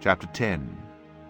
Chapter 10.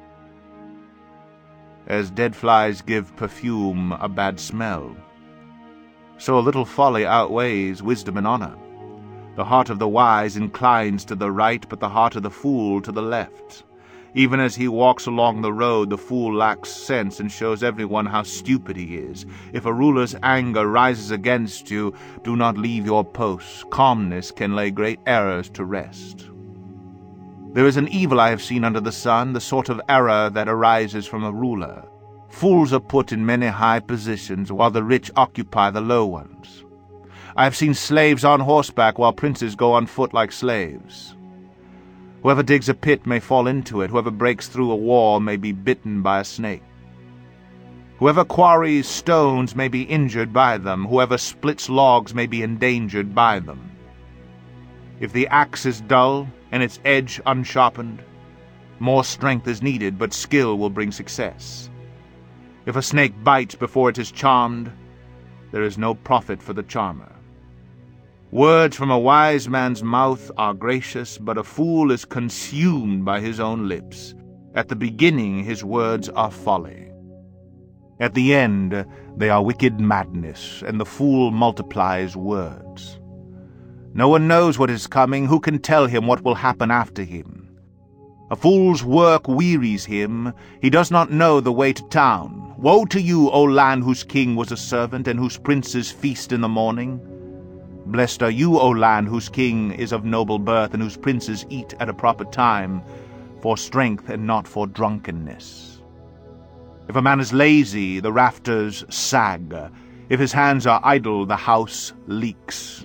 As dead flies give perfume a bad smell, so a little folly outweighs wisdom and honor. The heart of the wise inclines to the right, but the heart of the fool to the left. Even as he walks along the road, the fool lacks sense and shows everyone how stupid he is. If a ruler's anger rises against you, do not leave your post. Calmness can lay great errors to rest. There is an evil I have seen under the sun, the sort of error that arises from a ruler. Fools are put in many high positions, while the rich occupy the low ones. I have seen slaves on horseback, while princes go on foot like slaves. Whoever digs a pit may fall into it. Whoever breaks through a wall may be bitten by a snake. Whoever quarries stones may be injured by them. Whoever splits logs may be endangered by them. If the axe is dull and its edge unsharpened, more strength is needed, but skill will bring success. If a snake bites before it is charmed, there is no profit for the charmer. Words from a wise man's mouth are gracious, but a fool is consumed by his own lips. At the beginning his words are folly. At the end they are wicked madness, and the fool multiplies words. No one knows what is coming. Who can tell him what will happen after him? A fool's work wearies him. He does not know the way to town. Woe to you, O land whose king was a servant, and whose princes feast in the morning. Blessed are you, O land whose king is of noble birth, and whose princes eat at a proper time, for strength and not for drunkenness. If a man is lazy, the rafters sag. If his hands are idle, the house leaks.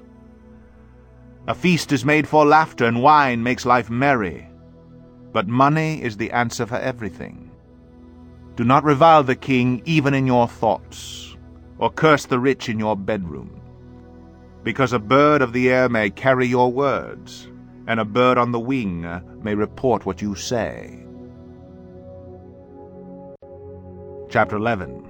A feast is made for laughter, and wine makes life merry. But money is the answer for everything. Do not revile the king even in your thoughts, or curse the rich in your bedroom. Because a bird of the air may carry your words, and a bird on the wing may report what you say. Chapter 11.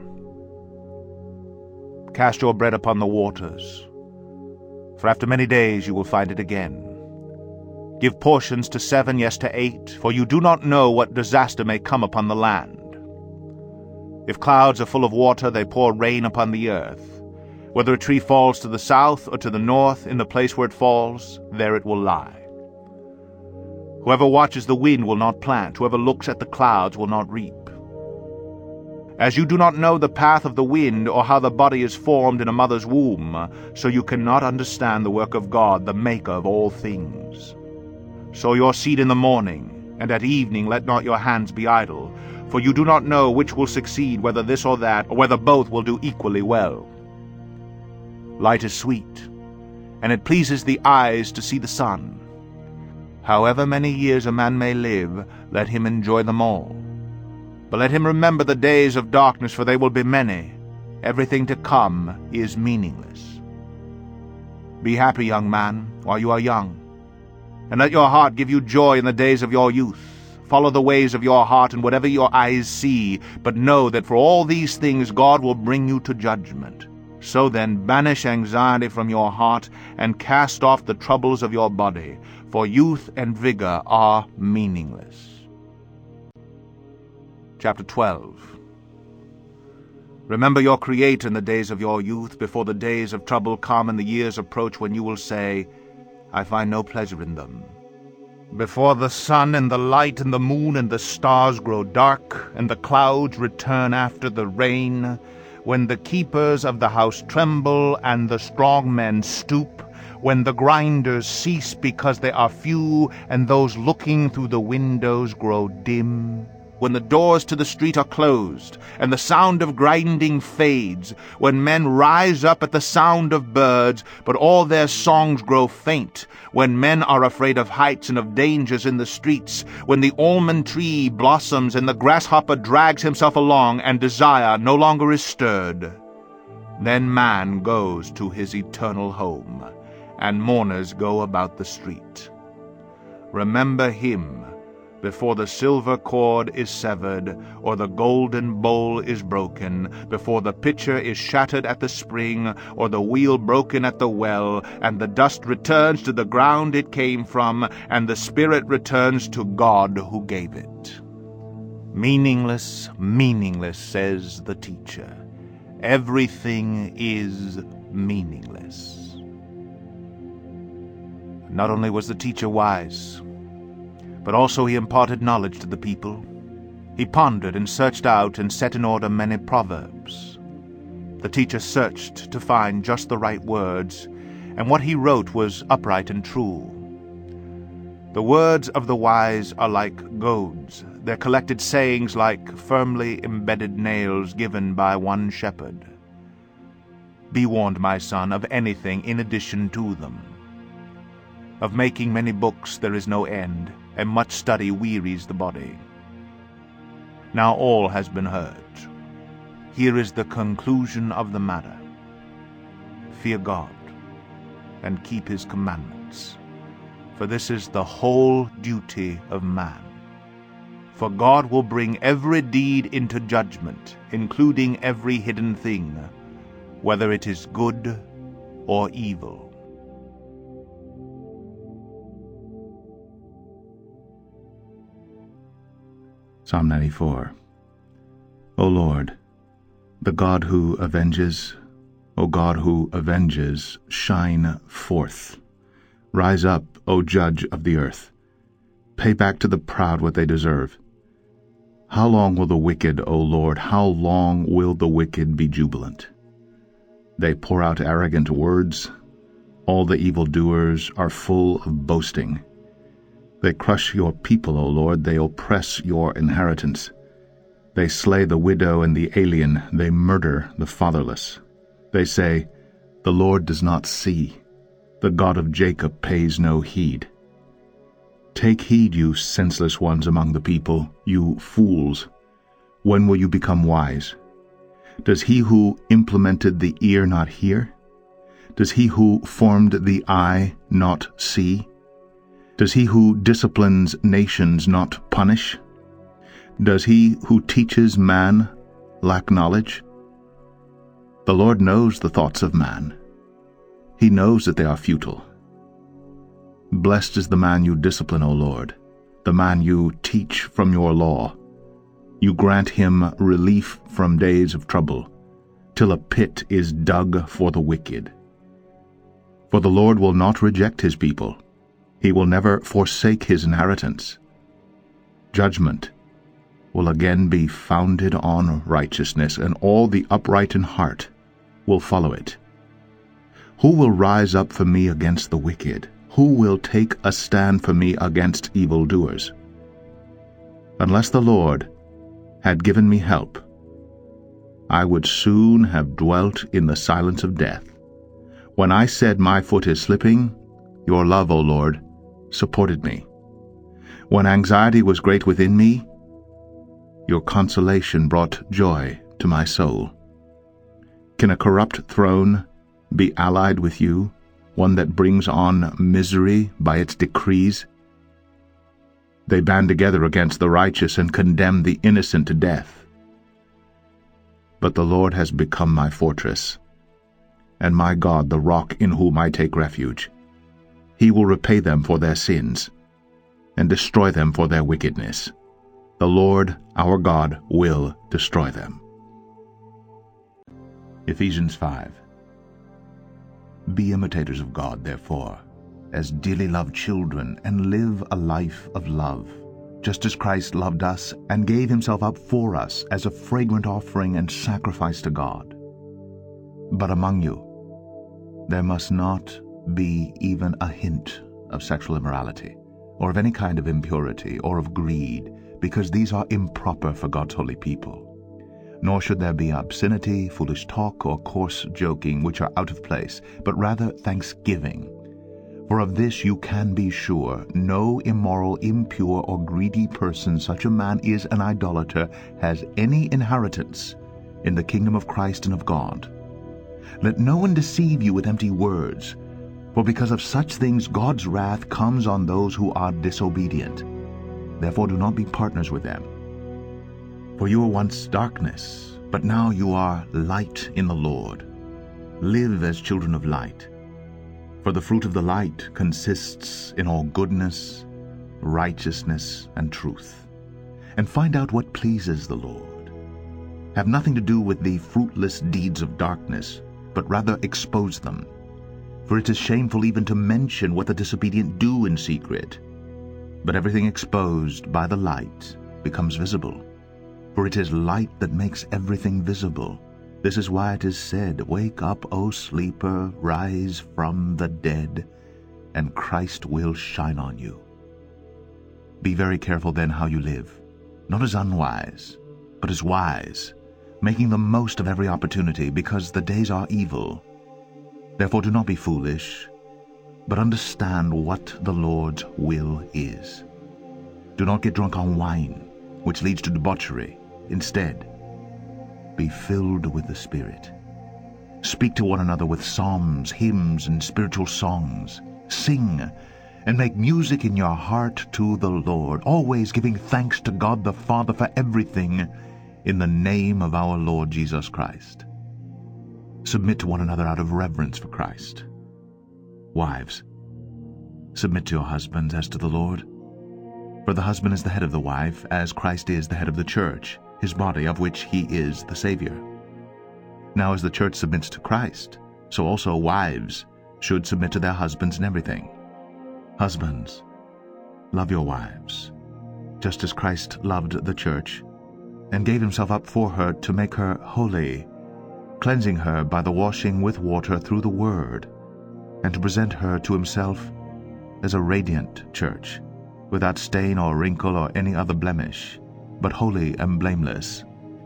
Cast your bread upon the waters, for after many days you will find it again. Give portions to 7, yes, to 8, for you do not know what disaster may come upon the land. If clouds are full of water, they pour rain upon the earth. Whether a tree falls to the south or to the north, in the place where it falls, there it will lie. Whoever watches the wind will not plant. Whoever looks at the clouds will not reap. As you do not know the path of the wind, or how the body is formed in a mother's womb, so you cannot understand the work of God, the maker of all things. Sow your seed in the morning, and at evening let not your hands be idle, for you do not know which will succeed, whether this or that, or whether both will do equally well. Light is sweet, and it pleases the eyes to see the sun. However many years a man may live, let him enjoy them all. But let him remember the days of darkness, for they will be many. Everything to come is meaningless. Be happy, young man, while you are young, and let your heart give you joy in the days of your youth. Follow the ways of your heart and whatever your eyes see, but know that for all these things God will bring you to judgment. So then banish anxiety from your heart and cast off the troubles of your body, for youth and vigor are meaningless. Chapter 12. Remember your Creator in the days of your youth, before the days of trouble come and the years approach when you will say, I find no pleasure in them. Before the sun and the light and the moon and the stars grow dark, and the clouds return after the rain, when the keepers of the house tremble and the strong men stoop, when the grinders cease because they are few, and those looking through the windows grow dim, when the doors to the street are closed, and the sound of grinding fades, when men rise up at the sound of birds, but all their songs grow faint, when men are afraid of heights and of dangers in the streets, when the almond tree blossoms and the grasshopper drags himself along, and desire no longer is stirred, then man goes to his eternal home, and mourners go about the street. Remember him, before the silver cord is severed, or the golden bowl is broken, before the pitcher is shattered at the spring, or the wheel broken at the well, and the dust returns to the ground it came from, and the spirit returns to God who gave it. Meaningless, meaningless, says the teacher. Everything is meaningless. Not only was the teacher wise, but also he imparted knowledge to the people. He pondered and searched out and set in order many proverbs. The teacher searched to find just the right words, and what he wrote was upright and true. The words of the wise are like goads, their collected sayings like firmly embedded nails given by one shepherd. Be warned, my son, of anything in addition to them. Of making many books there is no end, and much study wearies the body. Now all has been heard. Here is the conclusion of the matter. Fear God, and keep his commandments, for this is the whole duty of man. For God will bring every deed into judgment, including every hidden thing, whether it is good or evil. Psalm 94. O Lord, the God who avenges, O God who avenges, shine forth. Rise up, O Judge of the earth. Pay back to the proud what they deserve. How long will the wicked, O Lord, how long will the wicked be jubilant? They pour out arrogant words. All the evildoers are full of boasting. They crush your people, O Lord, they oppress your inheritance. They slay the widow and the alien, they murder the fatherless. They say, the Lord does not see, the God of Jacob pays no heed. Take heed, you senseless ones among the people, you fools. When will you become wise? Does he who implemented the ear not hear? Does he who formed the eye not see? Does he who disciplines nations not punish? Does he who teaches man lack knowledge? The Lord knows the thoughts of man. He knows that they are futile. Blessed is the man you discipline, O Lord, the man you teach from your law. You grant him relief from days of trouble, till a pit is dug for the wicked. For the Lord will not reject his people. He will never forsake his inheritance. Judgment will again be founded on righteousness, and all the upright in heart will follow it. Who will rise up for me against the wicked? Who will take a stand for me against evildoers? Unless the Lord had given me help, I would soon have dwelt in the silence of death. When I said my foot is slipping, your love, O Lord, supported me. When anxiety was great within me, your consolation brought joy to my soul. Can a corrupt throne be allied with you, one that brings on misery by its decrees? They band together against the righteous and condemn the innocent to death. But the Lord has become my fortress, and my God the rock in whom I take refuge. He will repay them for their sins, and destroy them for their wickedness. The Lord our God will destroy them. Ephesians 5. Be imitators of God, therefore, as dearly loved children, and live a life of love, just as Christ loved us and gave himself up for us as a fragrant offering and sacrifice to God. But among you there must not be even a hint of sexual immorality, or of any kind of impurity, or of greed, because these are improper for God's holy people. Nor should there be obscenity, foolish talk, or coarse joking, which are out of place, but rather thanksgiving. For of this you can be sure, no immoral, impure, or greedy person, such a man is an idolater, has any inheritance in the kingdom of Christ and of God. Let no one deceive you with empty words, for because of such things God's wrath comes on those who are disobedient. Therefore do not be partners with them. For you were once darkness, but now you are light in the Lord. Live as children of light. For the fruit of the light consists in all goodness, righteousness, and truth. And find out what pleases the Lord. Have nothing to do with the fruitless deeds of darkness, but rather expose them. For it is shameful even to mention what the disobedient do in secret. But everything exposed by the light becomes visible. For it is light that makes everything visible. This is why it is said, Wake up, O sleeper, rise from the dead, and Christ will shine on you. Be very careful then how you live, not as unwise, but as wise, making the most of every opportunity, because the days are evil. Therefore do not be foolish, but understand what the Lord's will is. Do not get drunk on wine, which leads to debauchery. Instead, be filled with the Spirit. Speak to one another with psalms, hymns, and spiritual songs. Sing and make music in your heart to the Lord, always giving thanks to God the Father for everything in the name of our Lord Jesus Christ. Submit to one another out of reverence for Christ. Wives, submit to your husbands as to the Lord. For the husband is the head of the wife, as Christ is the head of the church, his body, of which he is the Savior. Now as the church submits to Christ, so also wives should submit to their husbands in everything. Husbands, love your wives, just as Christ loved the church, and gave himself up for her to make her holy, cleansing her by the washing with water through the word, and to present her to himself as a radiant church, without stain or wrinkle or any other blemish, but holy and blameless.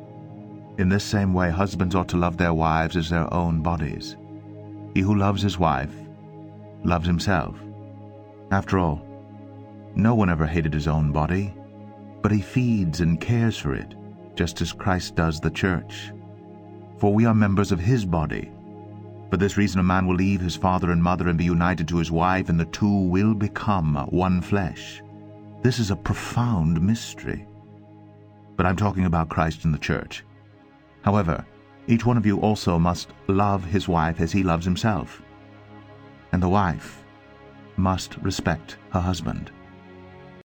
In this same way husbands ought to love their wives as their own bodies. He who loves his wife loves himself. After all, no one ever hated his own body, but he feeds and cares for it, just as Christ does the church. For we are members of his body. For this reason a man will leave his father and mother and be united to his wife, and the two will become one flesh. This is a profound mystery. But I'm talking about Christ and the church. However, each one of you also must love his wife as he loves himself. And the wife must respect her husband.